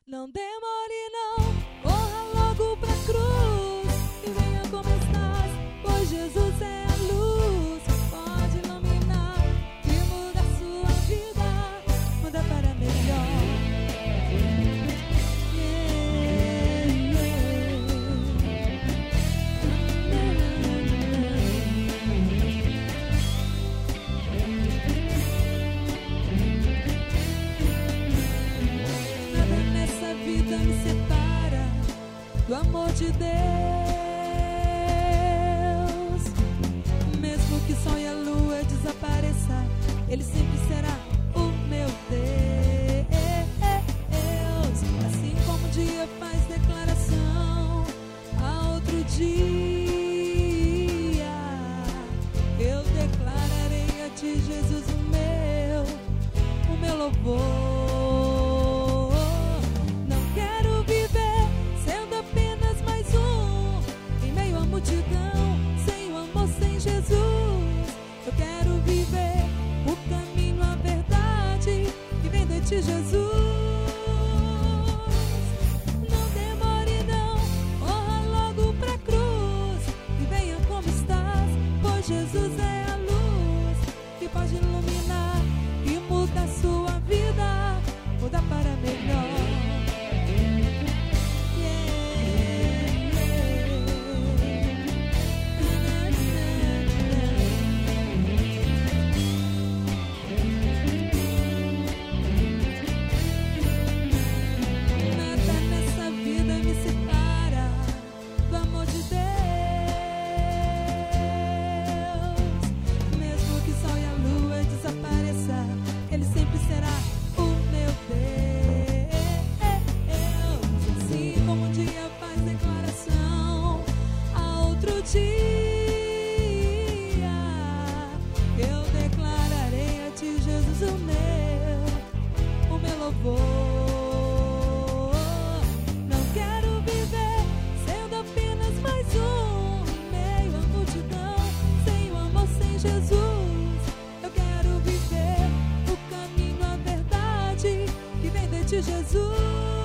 Não demore não, corra logo pra cruz e venha como estás, pois Jesus é a luz, pode iluminar e mudar sua vida, muda para melhor. Nada nessa vida me separa do amor de Deus. Mesmo que o sol e a lua desapareça, Ele sempre será o meu Deus. Assim como um dia faz declaração a outro dia, eu declararei a Ti, Jesus, o meu louvor. Não quero viver sendo apenas mais um em meio à multidão, sem o amor, sem Jesus. Eu quero viver o caminho, a verdade que vem de Ti, Jesus. Não demore não, corra logo pra cruz e venha como estás, pois Jesus é a luz que pode iluminar e mudar sua vida, mudar para melhor. Nada nessa vida me separa do amor de Deus. Mesmo que o sol e a lua desapareça, Ele sempre será o meu Deus. Assim como um dia faz declaração a outro dia, eu declararei a Ti, Jesus, o meu louvor. Não quero viver sendo apenas mais um em meio à multidão, sem o amor, sem Jesus. Eu quero viver o caminho, a verdade que vem de Ti, Jesus.